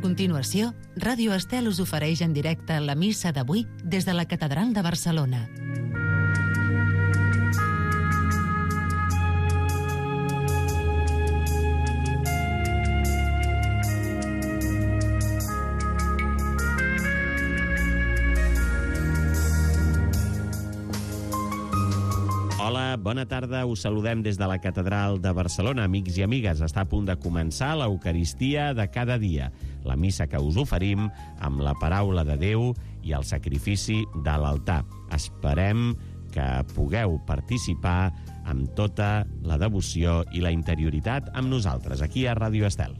continuació, Ràdio Estel us ofereix en directe la missa d'avui des de la Catedral de Barcelona. Hola, bona tarda. Us saludem des de la Catedral de Barcelona, amics i amigues. Està a punt de començar l'Eucaristia de cada dia, la missa que us oferim amb la paraula de Déu i el sacrifici de l'altar. Esperem que pugueu participar amb tota la devoció i la interioritat amb nosaltres, aquí a Ràdio Estel.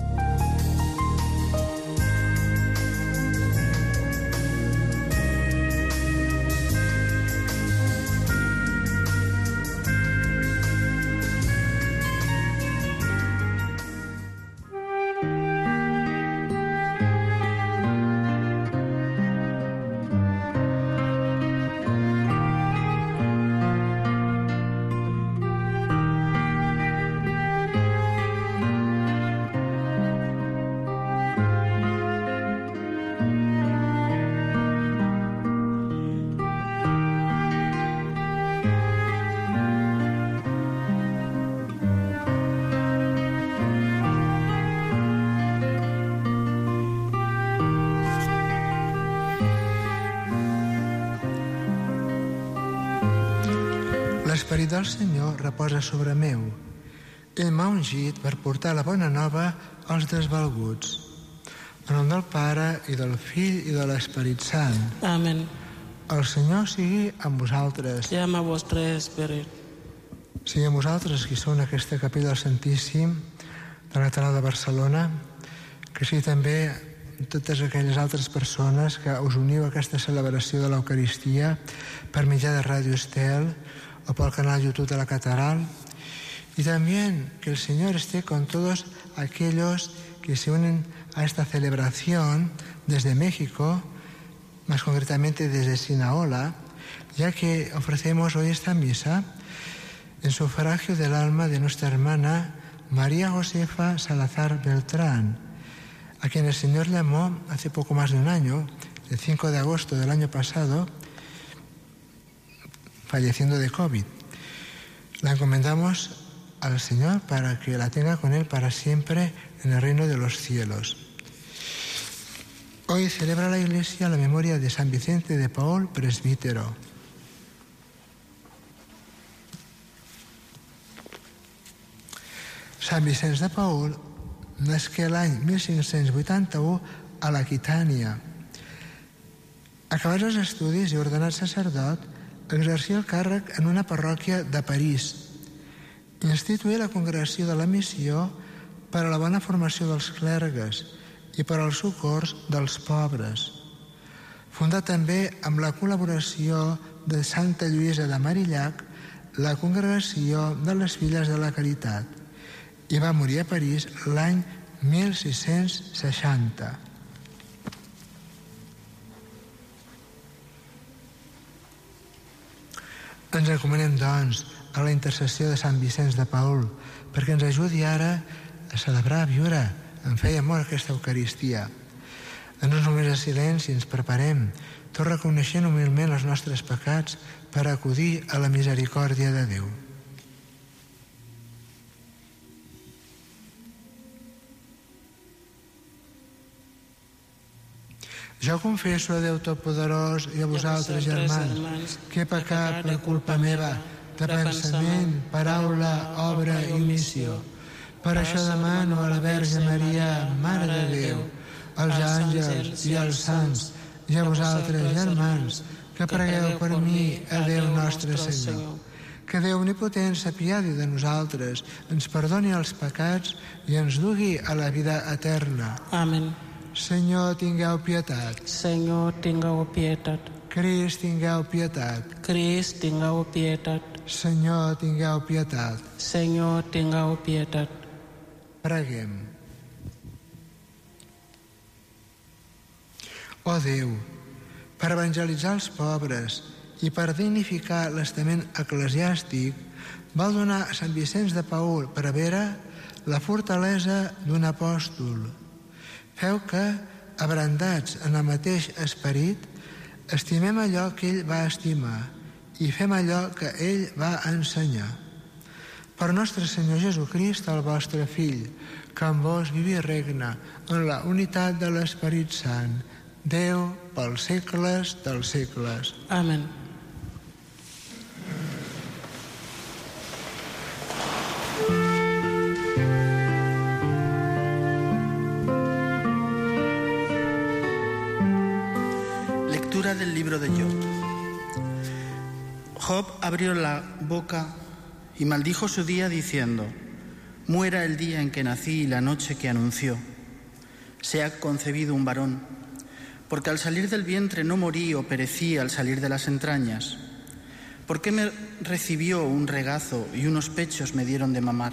L'esperit del Senyor reposa sobre meu. Ell m'ha ungit per portar la bona nova als desvalguts. En nom del Pare, i del Fill, i de l'Esperit Sant. Amén. El Senyor sigui amb vosaltres. I amb el vostre esperit. Sigui amb vosaltres qui són en aquesta capella del Santíssim de la Catedral de Barcelona, que sigui també totes aquelles altres persones que us uniu a aquesta celebració de l'Eucaristia per mitjà de Ràdio Estel o por el canal YouTube de la Catedral, y también que el Señor esté con todos aquellos que se unen a esta celebración desde México, más concretamente desde Sinaola, ya que ofrecemos hoy esta misa en sufragio del alma de nuestra hermana María Josefa Salazar Beltrán, a quien el Señor llamó hace poco más de un año, el 5 de agosto del año pasado, falleciendo de COVID. La encomendamos al Señor para que la tenga con Él para siempre en el reino de los cielos. Hoy celebra la Iglesia la memoria de San Vicente de Paul, presbítero. Sant Vicenç de Paul nasqué l'any 1581 a l'Aquitània. Acabats els estudis i ordenat sacerdot, exercia el càrrec en una parròquia de París. Instituí la Congregació de la Missió per a la bona formació dels clergues i per als socors dels pobres. Fundà també, amb la col·laboració de Santa Lluïsa de Marillac, la Congregació de les Filles de la Caritat, i va morir a París l'any 1660. Ens encomanem, doncs, a la intercessió de Sant Vicenç de Paul perquè ens ajudi ara a celebrar, a viure en fe i amor aquesta Eucaristia. En uns moments de silenci ens preparem, tot reconeixent humilment els nostres pecats per acudir a la misericòrdia de Déu. Jo confesso a Déu Totpoderós i a vosaltres, germans, que he pecat per culpa meva, de pensament, paraula, obra i omissió. Per això demano a la Verge Maria, Mare de Déu, als àngels i als sants, i a vosaltres, germans, que pregueu per mi a Déu nostre Senyor. Que Déu omnipotent s'apiadi de nosaltres, ens perdoni els pecats i ens dugui a la vida eterna. Amén. Senyor, tingueu pietat. Senyor, tingueu pietat. Crist, tingueu pietat. Crist, tingueu pietat. Senyor, tingueu pietat. Senyor, tingueu pietat. Preguem. Ó Déu, per evangelitzar els pobres i per dignificar l'estament eclesiàstic, va donar a Sant Vicenç de Paul Prevera la fortalesa d'un apòstol. Feu que, abrandats en el mateix esperit, estimem allò que ell va estimar i fem allò que ell va ensenyar. Per nostre Senyor Jesucrist, el vostre Fill, que amb vos viu i regna en la unitat de l'Esperit Sant, Déu pels segles dels segles. Amén. Lectura del libro de Job. Job abrió la boca y maldijo su día diciendo: muera el día en que nací y la noche que anunció. Sea concebido un varón, porque al salir del vientre no morí o perecí al salir de las entrañas. ¿Por qué me recibió un regazo y unos pechos me dieron de mamar?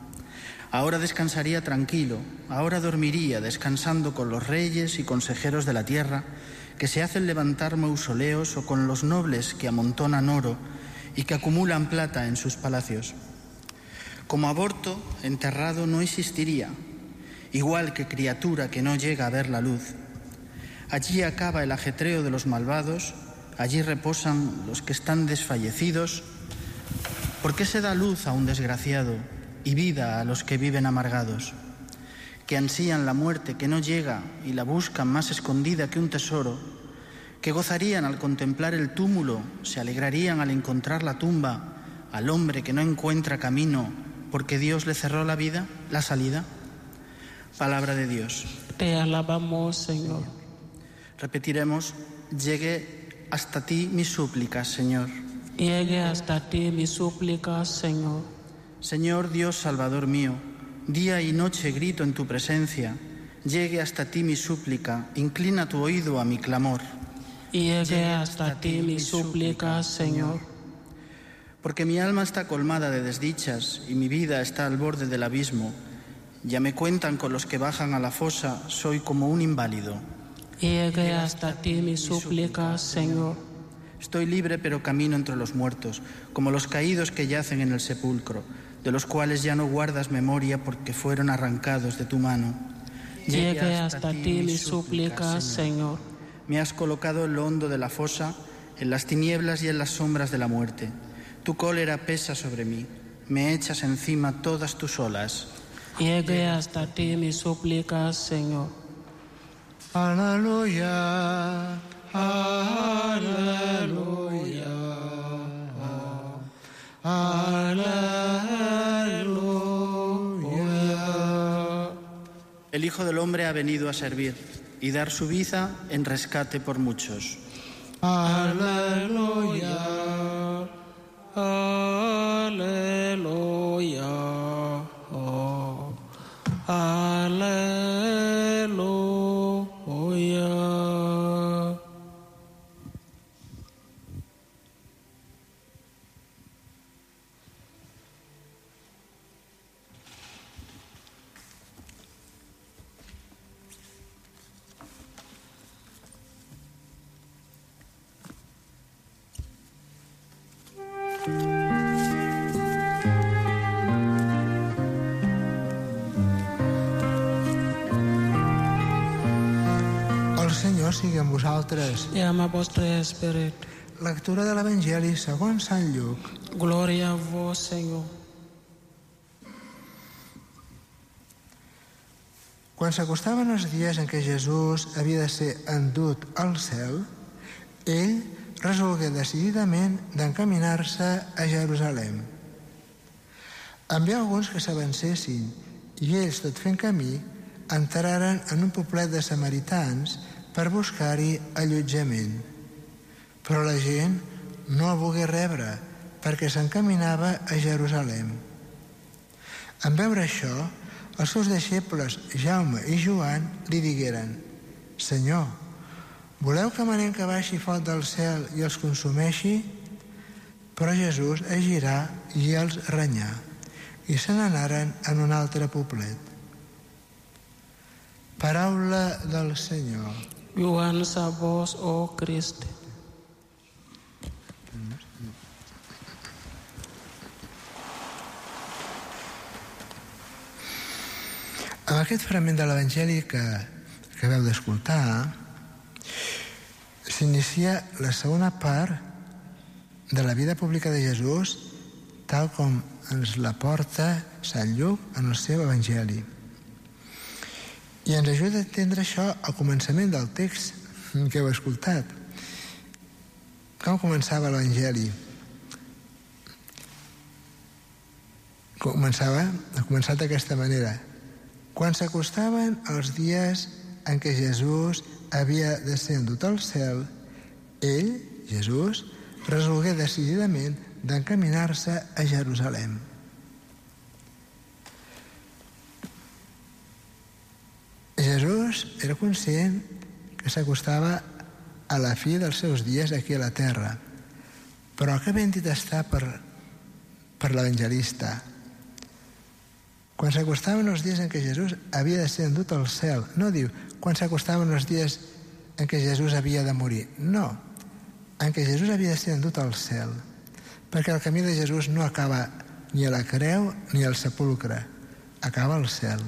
Ahora descansaría tranquilo, ahora dormiría descansando con los reyes y consejeros de la tierra, que se hacen levantar mausoleos, o con los nobles que amontonan oro y que acumulan plata en sus palacios. Como aborto enterrado no existiría, igual que criatura que no llega a ver la luz. Allí acaba el ajetreo de los malvados, allí reposan los que están desfallecidos. ¿Por qué se da luz a un desgraciado y vida a los que viven amargados? Que ansían la muerte que no llega y la buscan más escondida que un tesoro, que gozarían al contemplar el túmulo, se alegrarían al encontrar la tumba, al hombre que no encuentra camino porque Dios le cerró la vida, la salida. Palabra de Dios. Te alabamos, Señor. Repetiremos: llegue hasta ti mis súplicas, Señor. Llegue hasta ti mis súplicas, Señor. Señor Dios Salvador mío, día y noche grito en tu presencia. Llegue hasta ti mi súplica, inclina tu oído a mi clamor. Llegue hasta ti mis súplicas, Señor. Porque mi alma está colmada de desdichas y mi vida está al borde del abismo. Ya me cuentan con los que bajan a la fosa, soy como un inválido. Llegue hasta ti mis súplicas, Señor. Estoy libre pero camino entre los muertos, como los caídos que yacen en el sepulcro, de los cuales ya no guardas memoria porque fueron arrancados de tu mano. Llegue hasta ti mis súplicas, Señor. Me has colocado en lo hondo de la fosa, en las tinieblas y en las sombras de la muerte. Tu cólera pesa sobre mí, me echas encima todas tus olas. Llegue hasta ti mis súplicas, Señor. Aleluya, aleluya, aleluya. El Hijo del Hombre ha venido a servir y dar su vida en rescate por muchos. Aleluya, aleluya, aleluya. el Senyor sigui amb vosaltres. I amb el vostre esperit. Lectura de l'Evangeli segons Sant Lluc. Glòria a vos, Senyor. Quan s'acostaven els dies en què Jesús havia de ser endut al cel, ell resolgué decididament d'encaminar-se a Jerusalem. Envià alguns que s'avancessin i ells, tot fent camí, entraren en un poblet de samaritans per buscar-hi allotjament. Però la gent no el volgué rebre perquè s'encaminava a Jerusalem. En veure això, els seus deixebles Jaume i Joan li digueren: Senyor, voleu que manem que baixi foc del cel i els consumeixi? Però Jesús es girà i els renyà, i se n'anaren en un altre poblet. Paraula del Senyor. Lluans a vos, oh Crist. Amb aquest fragment de l'Evangeli que que acabeu d'escoltar, s'inicia la segona part de la vida pública de Jesús tal com ens la porta Sant Lluc en el seu Evangeli. I ens ajuda a entendre això al començament del text que heu escoltat. Com començava l'Evangeli? Ha començat d'aquesta manera. Quan s'acostaven els dies en què Jesús havia descendut al cel, ell, Jesús, resolgué decididament d'encaminar-se a Jerusalem. Jesús era conscient que s'acostava a la fi dels seus dies aquí a la terra, però que ben dit està per l'evangelista. Quan s'acostaven els dies en què Jesús havia descendut al cel, no diu quan s'acostaven els dies en què Jesús havia de morir, no, en què Jesús havia descendut al cel, perquè el camí de Jesús no acaba ni a la creu ni al sepulcre, acaba al cel.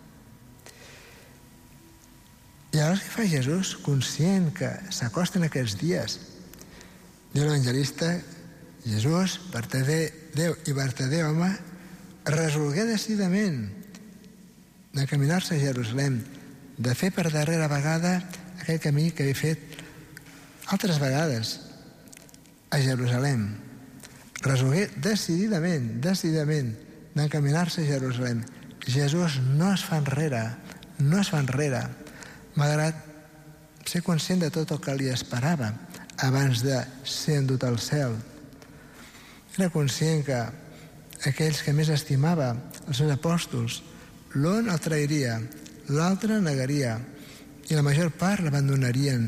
I aleshores què fa Jesús, conscient que s'acosten aquests dies? Diu l'evangelista, Jesús, vertader Déu i vertader home, resolgué decididament d'encaminar-se a Jerusalem, de fer per darrera vegada aquell camí que havia fet altres vegades a Jerusalem. Resolgué decididament d'encaminar-se a Jerusalem. Jesús no es fa enrere, malgrat ser conscient de tot el que li esperava abans de ser endut al cel. Era conscient que aquells que més estimava, els seus apòstols, l'un el trairia, l'altre negaria i la major part l'abandonarien.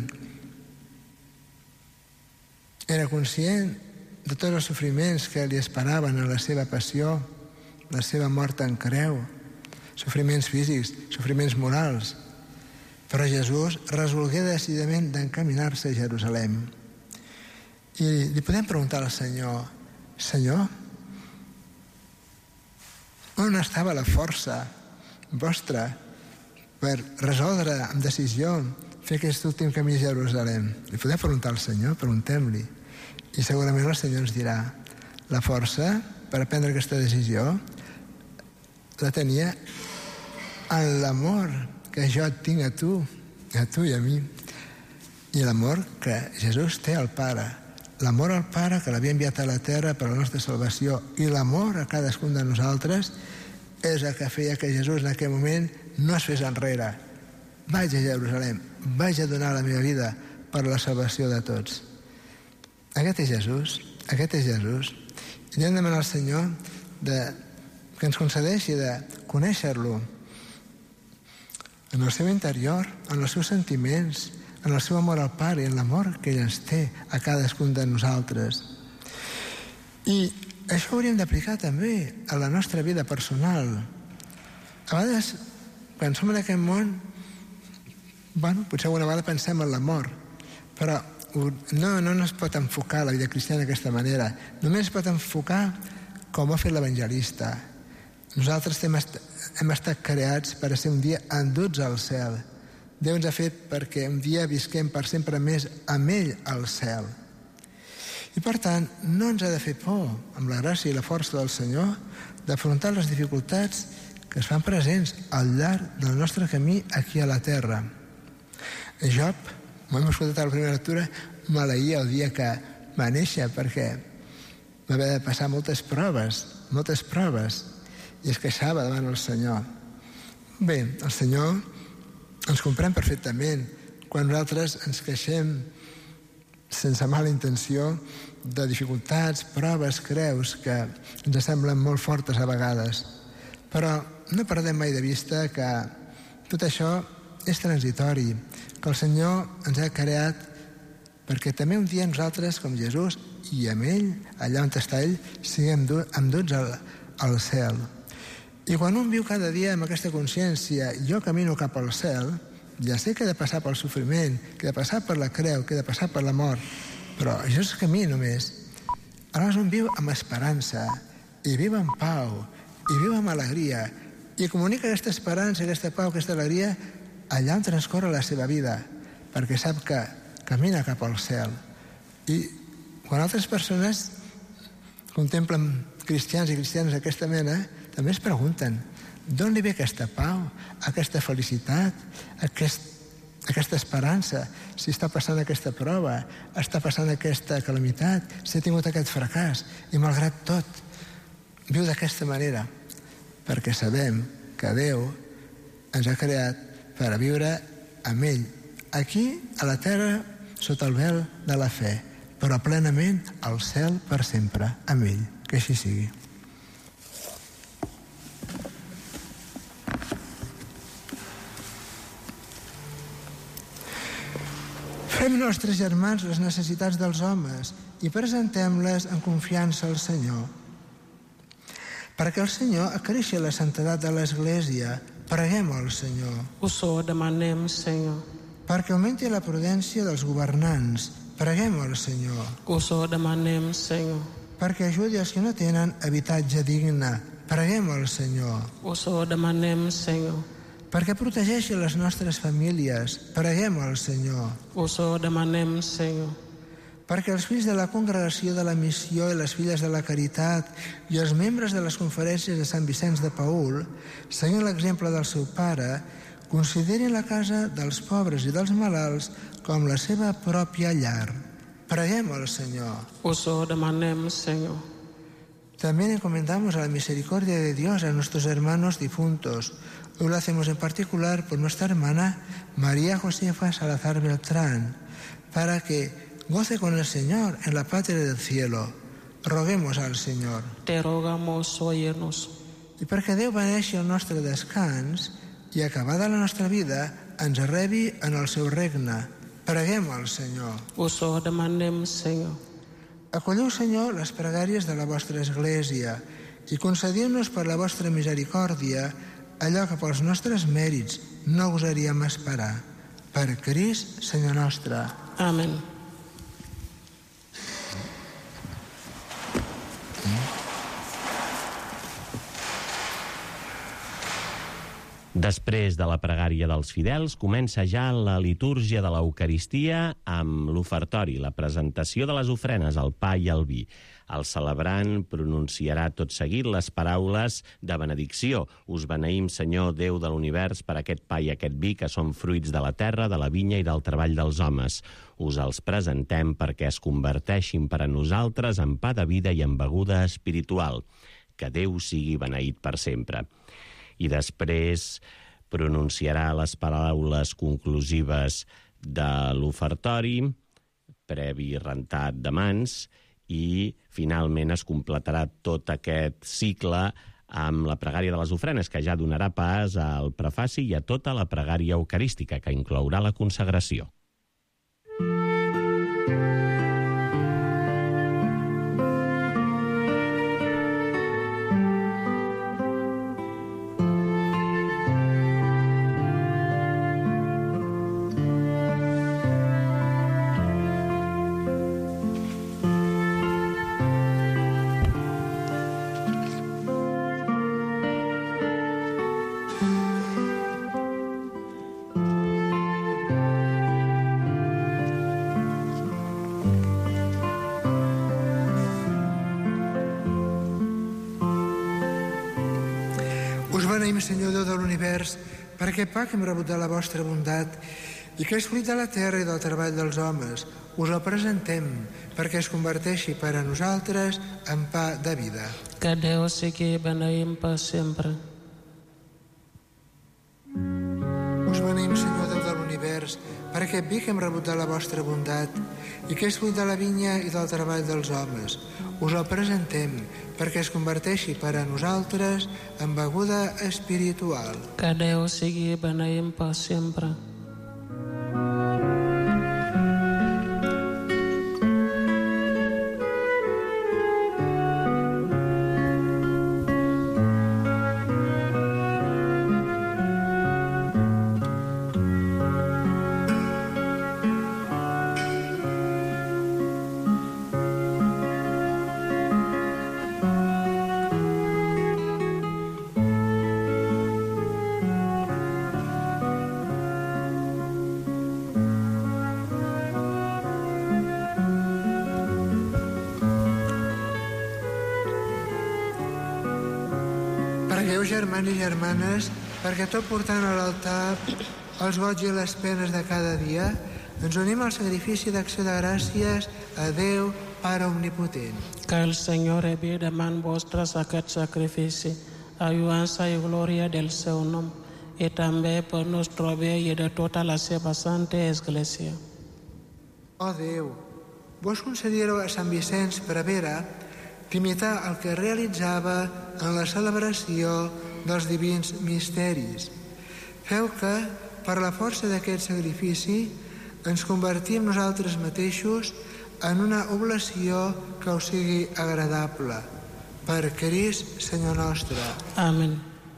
Era conscient de tots els sofriments que li esperaven en la seva passió, la seva mort en creu, sofriments físics, sofriments morals. Però Jesús resolgué decididament d'encaminar-se a Jerusalem. I li podem preguntar al Senyor, Senyor, on estava la força vostra per resoldre amb decisió fer aquest últim camí a Jerusalem? Li podem preguntar al Senyor, preguntem-li. I segurament el Senyor ens dirà, la força per prendre aquesta decisió la tenia en l'amor que jo et tinc a tu i a mi, i l'amor que Jesús té al Pare, l'amor al Pare que l'havia enviat a la terra per a la nostra salvació, i l'amor a cadascun de nosaltres és el que feia que Jesús en aquell moment no es fes enrere. Vaig a Jerusalem, vaig a donar la meva vida per la salvació de tots. Aquest és Jesús. I hem de demanar al Senyor que ens concedeixi de conèixer-lo en el seu interior, en els seus sentiments, en el seu amor al Pare i en l'amor que ell ens té a cadascun de nosaltres. I això ho hauríem d'aplicar també a la nostra vida personal. A vegades, quan som en aquest món, potser alguna vegada pensem en la mort, però no es pot enfocar la vida cristiana d'aquesta manera. Només es pot enfocar com ho ha fet l'evangelista. Nosaltres hem estat creats per ser un dia enduts al cel. Déu ens ha fet perquè un dia visquem per sempre més amb ell al cel. I per tant, no ens ha de fer por, amb la gràcia i la força del Senyor, d'afrontar les dificultats que es fan presents al llarg del nostre camí aquí a la terra. Job, ho hem escoltat a la primera lectura, maleïa el dia que va néixer perquè va haver de passar moltes proves, i es queixava davant el Senyor. Bé, el Senyor ens comprèn perfectament quan nosaltres ens queixem sense mala intenció de dificultats, proves, creus que ens semblen molt fortes a vegades. Però no perdem mai de vista que tot això és transitori, que el Senyor ens ha creat perquè també un dia nosaltres, com Jesús, i amb ell, allà on està ell, siguem enduts al cel. I quan un viu cada dia amb aquesta consciència, jo camino cap al cel, ja sé que he de passar pel sofriment, que he de passar per la creu, que he de passar per la mort, però això és camí només. Aleshores un viu amb esperança, i viu amb pau, i viu amb alegria, i comunica aquesta esperança, aquesta pau, aquesta alegria allà on transcorre la seva vida, perquè sap que camina cap al cel. I quan altres persones contemplen cristians i cristianes d'aquesta mena, també es pregunten d'on li ve aquesta pau, aquesta felicitat, aquesta esperança, si està passant aquesta prova, està passant aquesta calamitat, si ha tingut aquest fracàs, i malgrat tot viu d'aquesta manera, perquè sabem que Déu ens ha creat per a viure amb ell, aquí a la terra sota el vel de la fe, però plenament al cel per sempre amb ell. Que així sigui. Fem nostres germans les necessitats dels homes i presentem-les en confiança al Senyor. Perquè el Senyor acreixi la santedat de l'Església, preguem al Senyor. Us ho demanem, Senyor. Perquè augmenti la prudència dels governants, preguem al Senyor. Us ho demanem, Senyor. Perquè ajudi els que no tenen habitatge digne, preguem al Senyor. Us ho demanem, Senyor. Perquè protegeixi les nostres famílies, preguem al Senyor. Us ho demanem, Senyor. Perquè els fills de la Congregació de la Missió i les filles de la Caritat i els membres de les conferències de Sant Vicenç de Paül, seguint l'exemple del seu pare, considerin la casa dels pobres i dels malalts com la seva pròpia llar. Preguem al Señor. Os lo demanem, Señor. También encomendamos a la misericordia de Dios a nuestros hermanos difuntos. Hoy lo hacemos en particular por nuestra hermana María Josefa Salazar Beltrán, para que goce con el Señor en la patria del cielo. Roguemos al Señor. Te rogamos, óyenos. I perquè Déu beneixi el nostre descans i, acabada la nostra vida, ens rebi en el seu regne. Preguem al Senyor. Us ho demanem, Senyor. Acolleu, Senyor, les pregàries de la vostra Església i concediu-nos per la vostra misericòrdia allò que pels nostres mèrits no gosaríem esperar. Per Crist, Senyor nostre. Amén. Després de la pregària dels fidels, comença ja la litúrgia de l'Eucaristia amb l'ofertori, la presentació de les ofrenes, el pa i el vi. El celebrant pronunciarà tot seguit les paraules de benedicció. Us beneïm, Senyor, Déu de l'univers, per aquest pa i aquest vi que són fruits de la terra, de la vinya i del treball dels homes. Us els presentem perquè es converteixin per a nosaltres en pa de vida i en beguda espiritual. Que Déu sigui beneït per sempre. I després pronunciarà les paraules conclusives de l'ofertori, previ rentat de mans, i finalment es completarà tot aquest cicle amb la pregària de les ofrenes, que ja donarà pas al prefaci i a tota la pregària eucarística, que inclourà la consagració. Us beneïm, Senyor Déu de l'univers, per aquest pa que hem rebut de la vostra bondat i que és fruit de la terra i del treball dels homes. Us el presentem perquè es converteixi per a nosaltres en pa de vida. Que Déu sigui beneïm per sempre. Us beneïm, Senyor Déu de l'univers, per aquest vi que hem rebut de la vostra bondat i que és fruit de la vinya i del treball dels homes. Us el presentem perquè es converteixi per a nosaltres en beguda espiritual. Que Déu sigui beneïm per sempre. Plegueu, germans i germanes, perquè tot portant a l'altar els goig i les penes de cada dia, ens unim al sacrifici d'acció de gràcies a Déu, Pare Omnipotent. Que el Senyor enviï de mans vostres aquest sacrifici, a lluança i glòria del seu nom, i també per nostre bé i de tota la seva santa Església. Ó Déu, vos concediéreu a Sant Vicenç Prevere d'imitar el que realitzava en la celebració dels divins misteris. Feu que, per la força d'aquest sacrifici, ens convertim nosaltres mateixos en una oblació que us sigui agradable. Per Crist, Senyor nostre. Amén.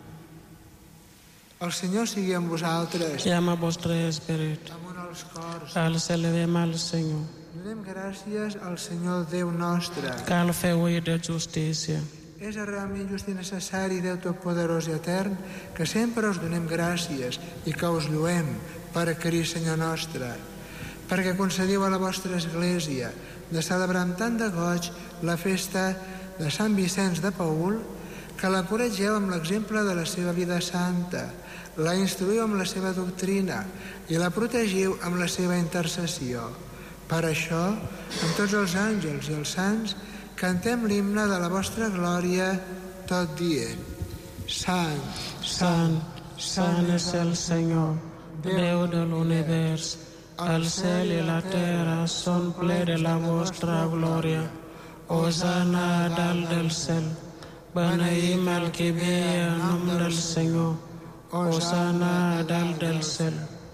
El Senyor sigui amb vosaltres. I amb el vostre esperit. Amunt als cors. Els elevem al Senyor. Donem gràcies al Senyor Déu nostre. Cal fer ull de justícia. És realment just i necessari, Déu Totpoderós i Etern, que sempre us donem gràcies i que us lluem per Crist, Senyor nostre, perquè concediu a la vostra Església de celebrar amb tant de goig la festa de Sant Vicenç de Paül, que l'encoratgeu amb l'exemple de la seva vida santa, la instruïu amb la seva doctrina i la protegiu amb la seva intercessió. Per això, amb tots els àngels i els sants, cantem l'himne de la vostra glòria, tot dient: Sant, Sant, Sant és el Senyor, Déu de l'univers. El cel i la terra són ple de la vostra glòria. Hosana a dalt del cel. Beneïm el que ve en nom del Senyor. Hosana a dalt del cel.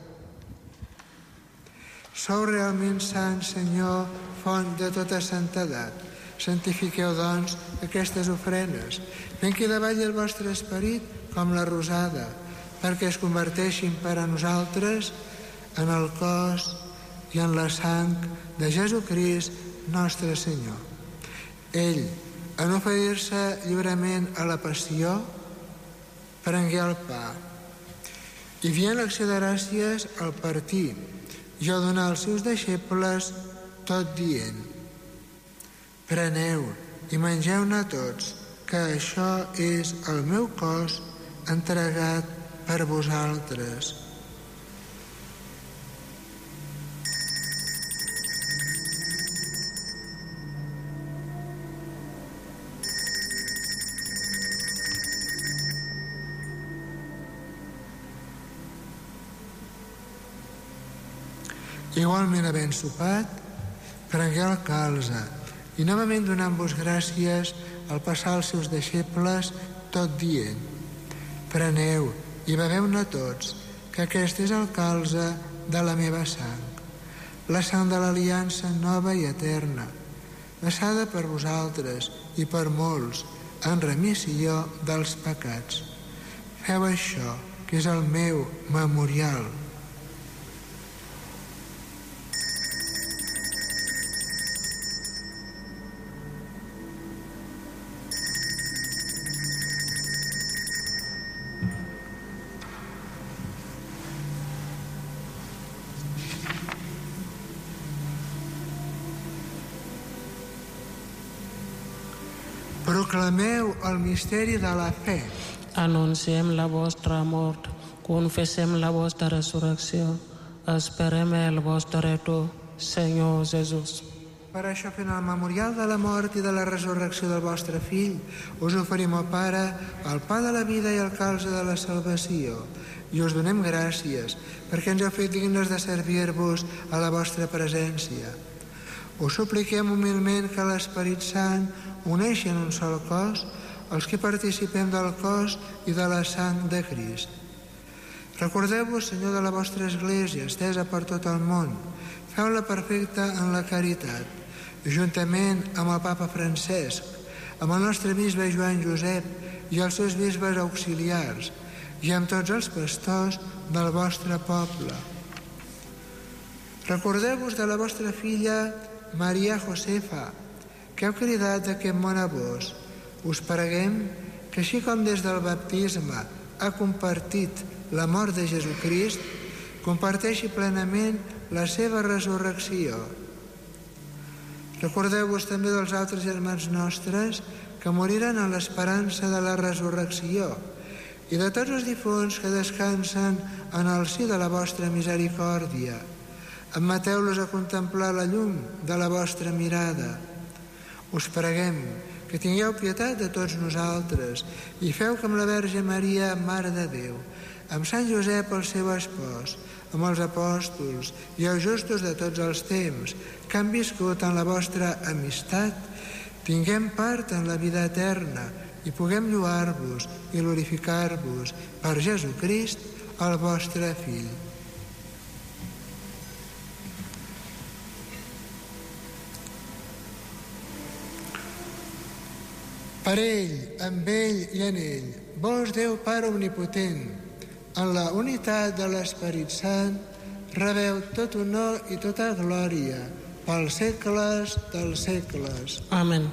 Sou realment sant, Senyor, font de tota santedat. Santifiqueu, doncs, aquestes ofrenes, fent que davalli el vostre esperit com la rosada, perquè es converteixin per a nosaltres en el cos i en la sang de Jesucrist, nostre Senyor. Ell, en oferir-se lliurement a la passió, prengué el pa i dient l'acció de gràcies al partir i a donar als seus deixebles, tot dient: preneu i mengeu-ne tots, que això és el meu cos entregat per vosaltres. Igualment, havent sopat, prengué el calze i novament donant-vos gràcies al passar als seus deixebles, tot dient: preneu i beveu-ne tots, que aquest és el calze de la meva sang, la sang de l'aliança nova i eterna, vessada per vosaltres i per molts en remissió dels pecats. Feu això, que és el meu memorial. Proclameu el misteri de la fe. Anunciem la vostra mort, confessem la vostra resurrecció, esperem el vostre retorn, Senyor Jesús. Per això, fent el memorial de la mort i de la resurrecció del vostre Fill, us oferim, ó Pare, el pa de la vida i el calze de la salvació, i us donem gràcies perquè ens heu fet dignes de servir-vos a la vostra presència. Us supliquem humilment que l'Esperit Sant uneixi en un sol cos els que participem del cos i de la sang de Crist. Recordeu-vos, Senyor, de la vostra Església, estesa per tot el món. Feu-la perfecta en la caritat, juntament amb el Papa Francesc, amb el nostre bisbe Joan Josep i els seus bisbes auxiliars, i amb tots els pastors del vostre poble. Recordeu-vos de la vostra filla Maria Josefa, que heu cridat d'aquest món a vos. Us preguem que, així com des del baptisme ha compartit la mort de Jesucrist, comparteixi plenament la seva resurrecció. Recordeu-vos també dels altres germans nostres que moriren en l'esperança de la resurrecció, i de tots els difunts que descansen en el si de la vostra misericòrdia. Admeteu-los a contemplar la llum de la vostra mirada. Us preguem que tingueu pietat de tots nosaltres i feu que amb la Verge Maria, Mare de Déu, amb Sant Josep, el seu espòs, amb els apòstols i els justos de tots els temps que han viscut en la vostra amistat, tinguem part en la vida eterna i puguem lloar-vos i glorificar-vos per Jesucrist, el vostre Fill. Per ell, amb ell i en ell, vos, Déu Pare omnipotent, en la unitat de l'Esperit Sant, rebeu tot honor i tota glòria pels segles dels segles. Amén.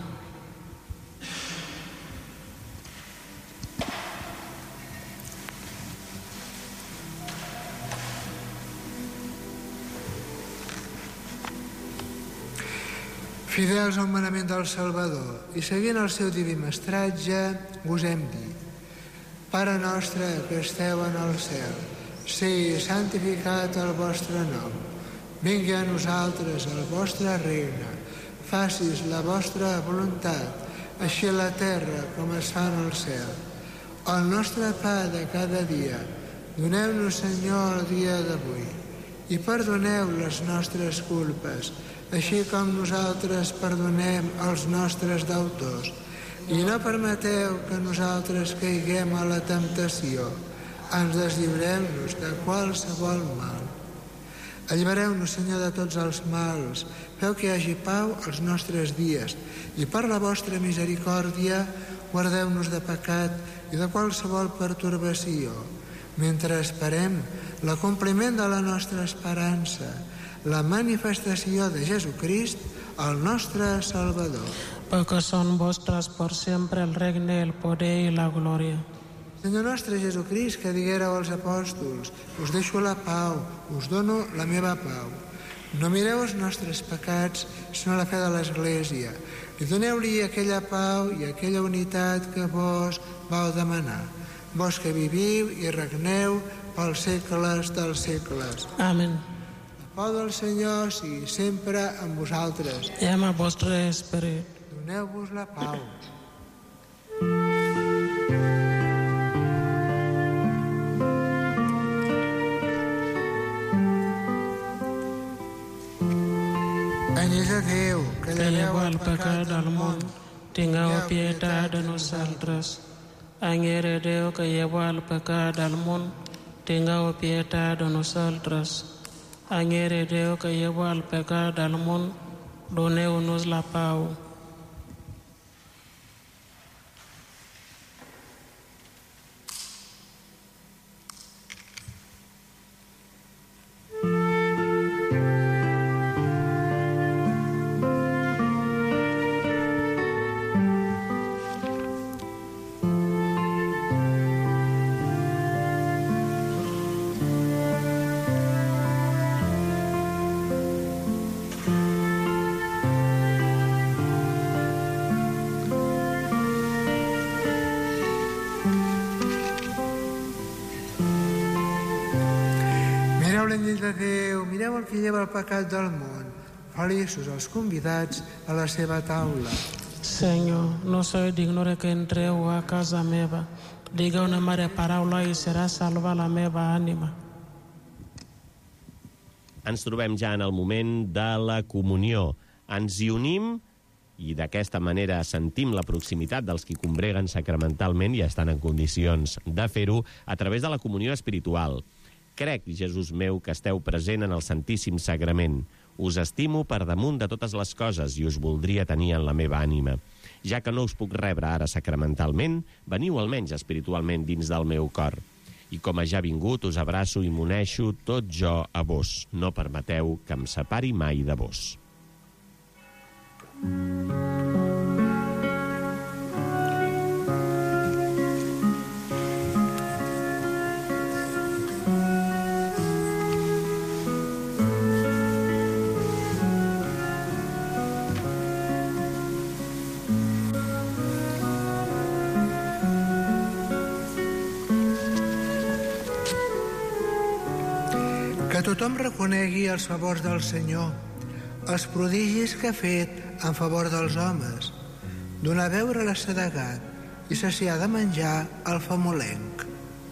Fidels al manament del Salvador i seguint el seu diví mestratge, us hem dit: Pare nostre que esteu en el cel, sigui santificat el vostre nom. Vingui a nosaltres el vostre regne. Facis la vostra voluntat, així a la terra com es fa en el cel. El nostre pa de cada dia, doneu-nos, Senyor, el dia d'avui, i perdoneu les nostres culpes, així com nosaltres perdonem als nostres deutors. I no permeteu que nosaltres caiguem a la temptació. Ens deslliureu-nos de qualsevol mal. Allibereu-nos, Senyor, de tots els mals. Feu que hi hagi pau als nostres dies. I per la vostra misericòrdia, guardeu-nos de pecat i de qualsevol pertorbació, mentre esperem l'acompliment de la nostra esperança, la manifestació de Jesucrist, el nostre Salvador. Perquè són vostres per sempre el regne, el poder i la glòria. Senyor nostre Jesucrist, que diguéreu als apòstols: us deixo la pau, us dono la meva pau. No mireu els nostres pecats, sinó la fe de l'Església. I doneu-li aquella pau i aquella unitat que vos vau demanar. Vos que viviu i regneu pels segles dels segles. Amén. La pau del Senyor sigui sempre amb vosaltres. I amb el vostre esperit. Doneu-vos la pau. Anyells a Déu, que lleveu el pecat del món, tingueu pietat de nosaltres. Anyells a Déu, que lleveu el pecat del món, tingueu pietat de nosaltres. Anyells a Déu, que lleveu el pecat del món, doneu-nos la pau. l'anyell de Déu, mireu el que lleva el pecat del món. Feliços els convidats a la seva taula. Senyor, no soy digno de que entreu a casa meva. Diga una mare paraula i serà salva la meva ànima. Ens trobem ja en el moment de la comunió. Ens hi unim i d'aquesta manera sentim la proximitat dels qui combreguen sacramentalment i estan en condicions de fer-ho a través de la comunió espiritual. Crec, Jesús meu, que esteu present en el Santíssim Sagrament. Us estimo per damunt de totes les coses i us voldria tenir en la meva ànima. Ja que no us puc rebre ara sacramentalment, veniu almenys espiritualment dins del meu cor. I com a ja vingut, us abraço i m'uneixo tot jo a vos. No permeteu que em separi mai de vos. Que tothom reconegui els favors del Senyor, els prodigis que ha fet en favor dels homes, donar a beure l'assedegat i saciar de menjar el famolenc.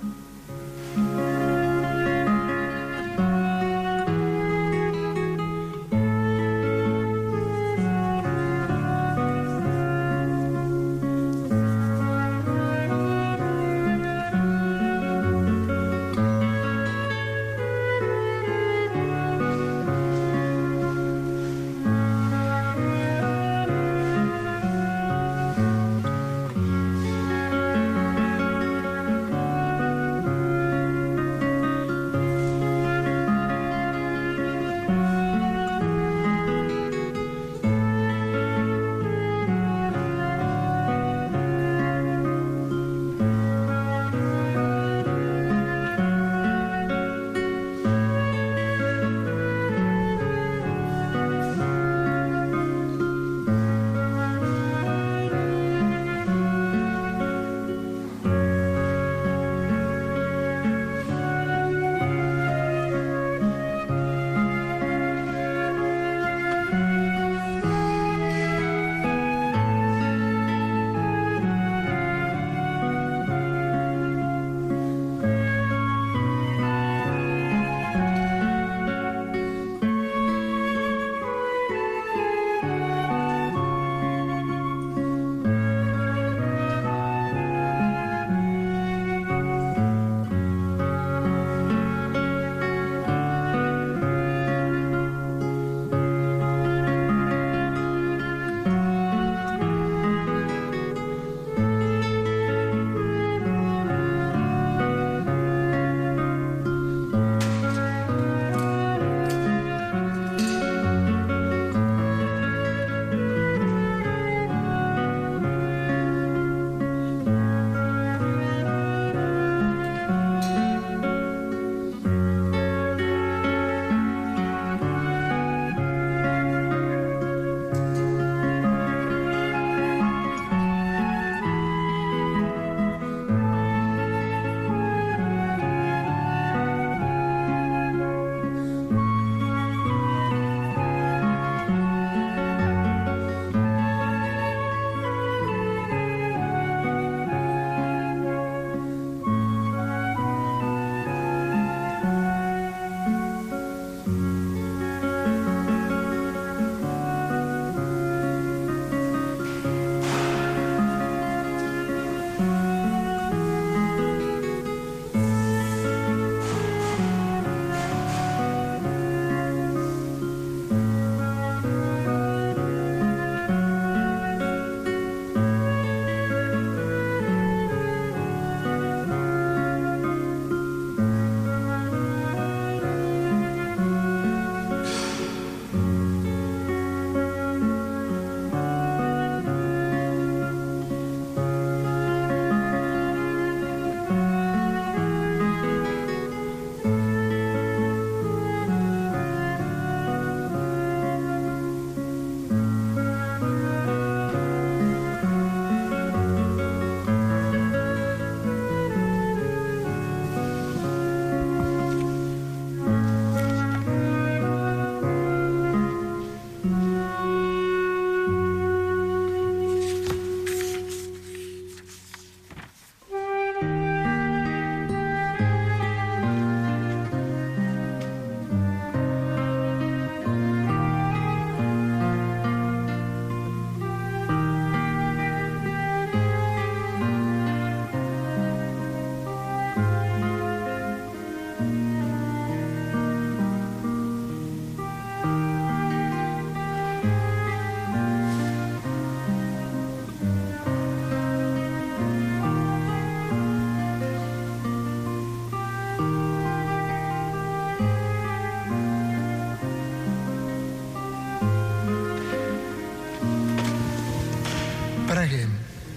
Preguem.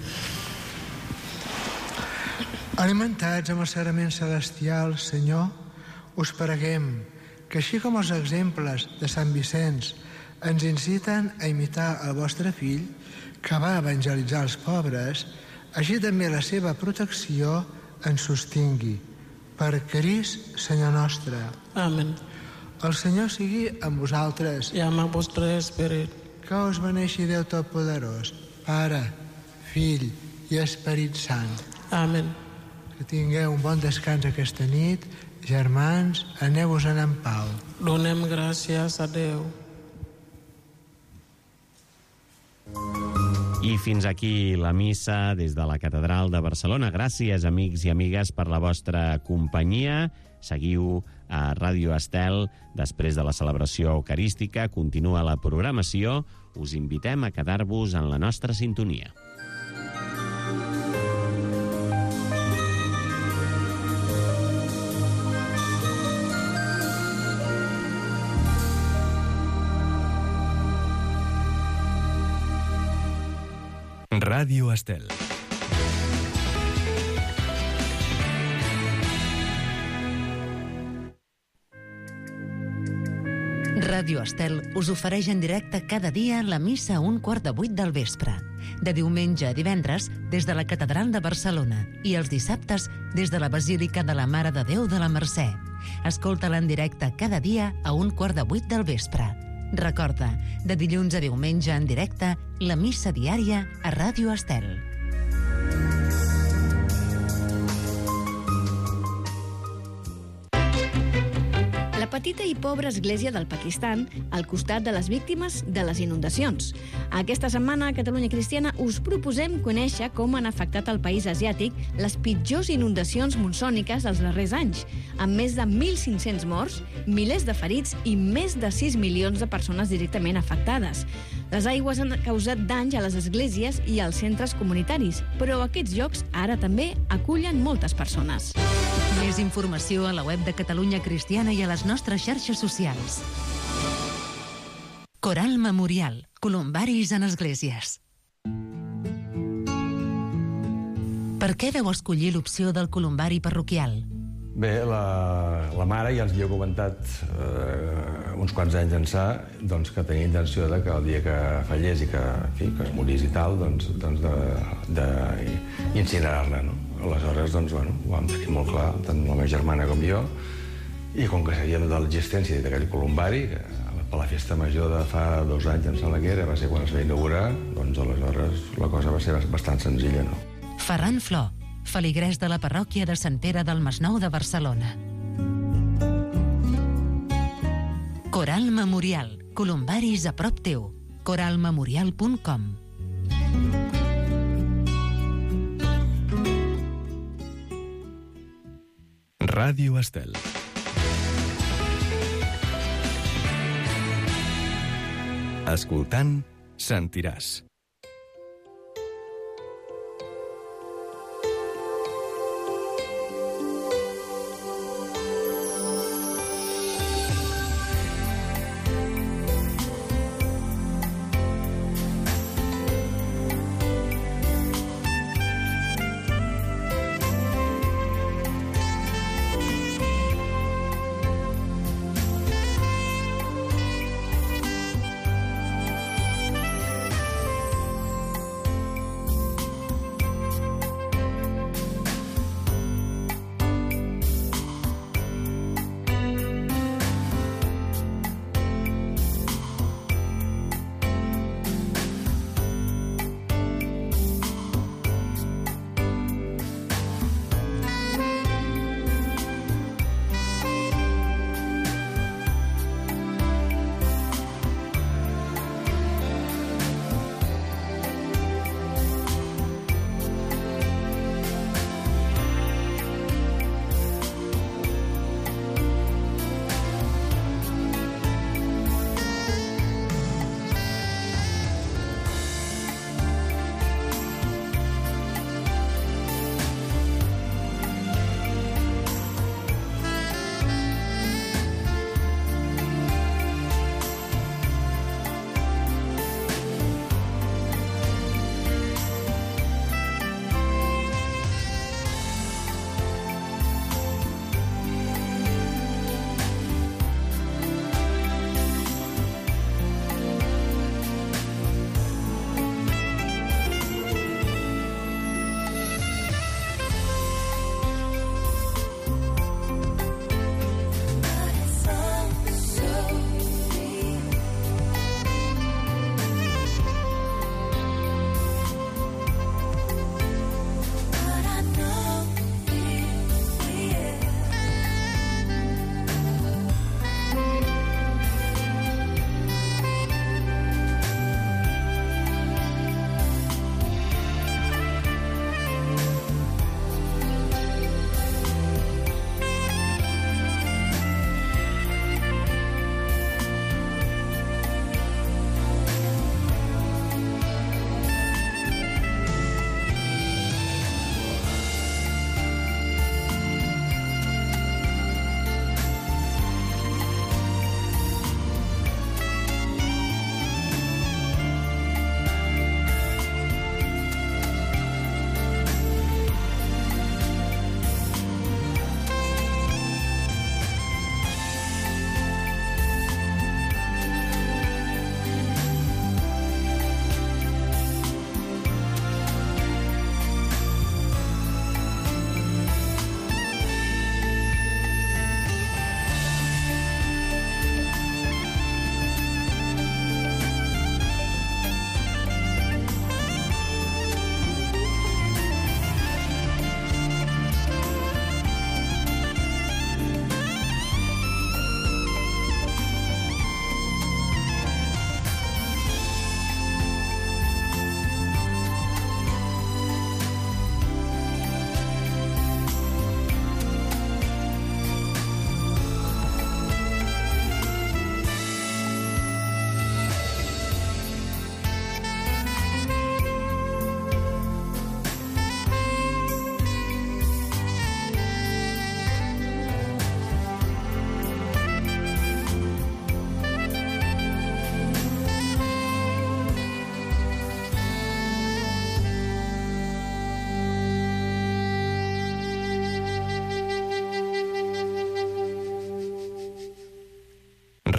Alimentats amb el sagrament celestial, Senyor, us preguem que així com els exemples de Sant Vicenç ens inciten a imitar el vostre fill, que va evangelitzar els pobres, així també la seva protecció ens sostingui. Per Crist, Senyor nostre. Amén. El Senyor sigui amb vosaltres. I amb el vostre esperit. Que us beneixi Déu Totpoderós, Pare, Fill i Esperit Sant. Amén. Que tingueu un bon descans aquesta nit. Germans, aneu-vos-en en pau. Donem gràcies a Déu. I fins aquí la missa des de la Catedral de Barcelona. Gràcies, amics i amigues, per la vostra companyia. Seguiu a Ràdio Estel. Després de la celebració eucarística, continua la programació. Us invitem a quedar-vos en la nostra sintonia. Ràdio Estel. Ràdio Estel us ofereix en directe cada dia la missa a 7:15 del vespre. De diumenge a divendres, des de la Catedral de Barcelona, i els dissabtes, des de la Basílica de la Mare de Déu de la Mercè. Escolta-la en directe cada dia a 7:15 del vespre. Recorda, de dilluns a diumenge en directe, la missa diària a Ràdio Estel. La petita i pobra església del Pakistan al costat de les víctimes de les inundacions. Aquesta setmana a Catalunya Cristiana us proposem conèixer com han afectat el país asiàtic les pitjors inundacions monsòniques dels darrers anys, amb més de 1.500 morts, milers de ferits i més de 6 milions de persones directament afectades. Les aigües han causat danys a les esglésies i als centres comunitaris, però aquests llocs ara també acullen moltes persones. Més informació a la web de Catalunya Cristiana i a les nostres xarxes socials. Coral Memorial. Columbaris en esglésies. Per què vau escollir l'opció del columbari parroquial? Bé, la mare ja ens havia comentat uns quants anys ençà doncs, que tenia intenció de que el dia que fallés i que es morís i tal, d'incinerar-la, no? Aleshores, doncs, bueno, ho vam tenir molt clar, tant la meva germana com jo, i com que sabíem de l'existència d'aquell columbari, que per la festa major de fa 2 anys, em sembla que era, va ser quan es va inaugurar, doncs aleshores la cosa va ser bastant senzilla, no? Ferran Flor, feligrès de la parròquia de Sant Pere del Masnou de Barcelona. Coral Memorial. Columbaris a prop teu. coralmemorial.com. Ràdio Estel. Escoltant, sentiràs.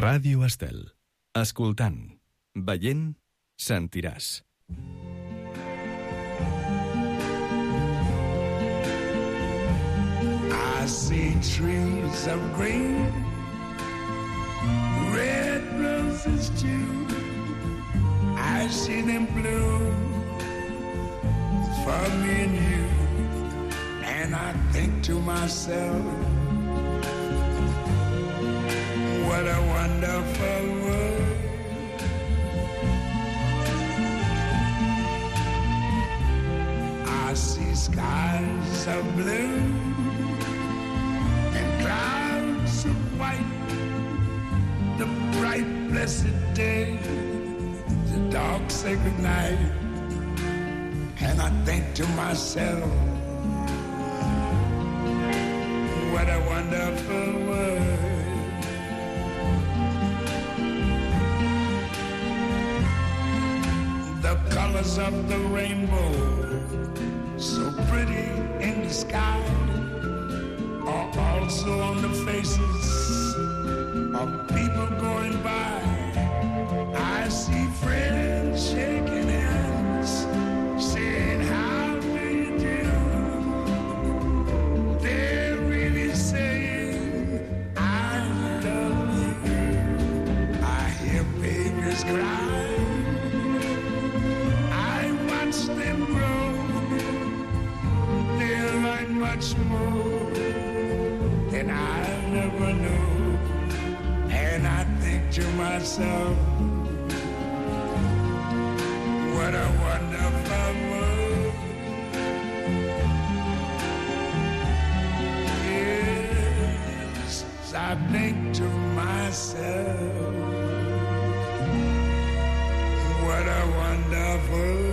Ràdio Estel. Escoltant, veient, sentiràs. I see trees of green, red roses too. I see them bloom for me and you. And I think to myself, what a wonderful world. I see skies of blue and clouds of white, the bright blessed day, the dark sacred night. And I think to myself, what a wonderful world. The colors of the rainbow, so pretty in the sky, are also on the faces of people going by. I see friends shaking hands, saying, how do you do? They're really saying, I love you. I hear babies cry, I watch them grow. They'll learn much more than I never knew. And I think to myself, what a wonderful world. Yes, I think to myself, what a wonderful world.